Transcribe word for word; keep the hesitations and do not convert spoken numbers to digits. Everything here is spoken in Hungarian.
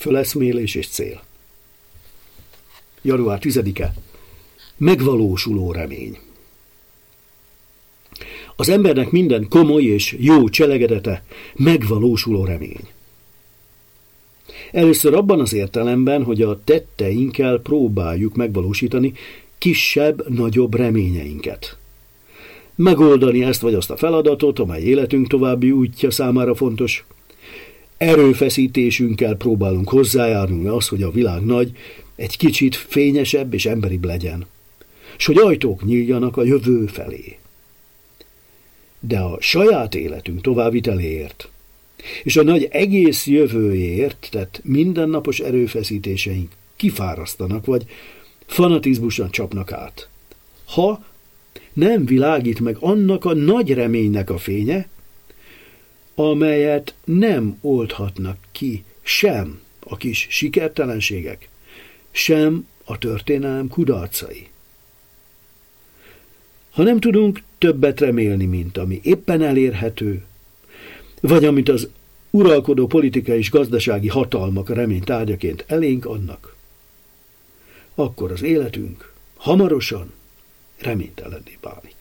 föleszmélés és cél. január tizedike. Megvalósuló remény. Az embernek minden komoly és jó cselekedete megvalósuló remény. Először abban az értelemben, hogy a tetteinkkel próbáljuk megvalósítani kisebb-nagyobb reményeinket. Megoldani ezt vagy azt a feladatot, amely életünk további útja számára fontos. Erőfeszítésünkkel próbálunk hozzájárulni az, hogy a világ nagy, egy kicsit fényesebb és emberibb legyen, s hogy ajtók nyíljanak a jövő felé. De a saját életünk továbbviteléért, és a nagy egész jövőért tett mindennapos erőfeszítéseink kifárasztanak, vagy fanatizmusan csapnak át. Ha nem világít meg annak a nagy reménynek a fénye, amelyet nem oldhatnak ki sem a kis sikertelenségek, sem a történelem kudarcai. Ha nem tudunk többet remélni, mint ami éppen elérhető, vagy amit az uralkodó politikai és gazdasági hatalmak a remény tárgyaként elénk adnak, akkor az életünk hamarosan reménytelenné válik.